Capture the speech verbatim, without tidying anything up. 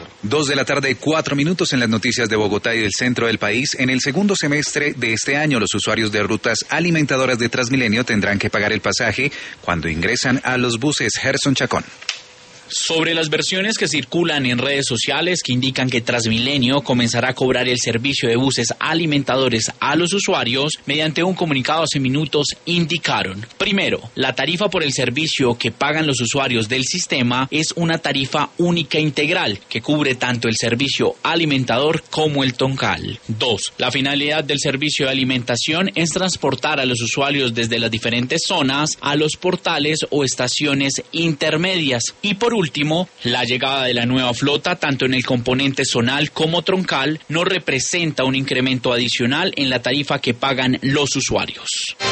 Dos de la tarde, cuatro minutos en las noticias de Bogotá y del centro del país. En el segundo semestre de este año, los usuarios de rutas alimentadoras de Transmilenio tendrán que pagar el pasaje cuando ingresan a los buses. Gerson Chacón. Sobre las versiones que circulan en redes sociales que indican que Transmilenio comenzará a cobrar el servicio de buses alimentadores a los usuarios, mediante un comunicado hace minutos indicaron: primero, la tarifa por el servicio que pagan los usuarios del sistema es una tarifa única integral que cubre tanto el servicio alimentador como el toncal. Dos, la finalidad del servicio de alimentación es transportar a los usuarios desde las diferentes zonas a los portales o estaciones intermedias. Y por último, la llegada de la nueva flota, tanto en el componente zonal como troncal, no representa un incremento adicional en la tarifa que pagan los usuarios.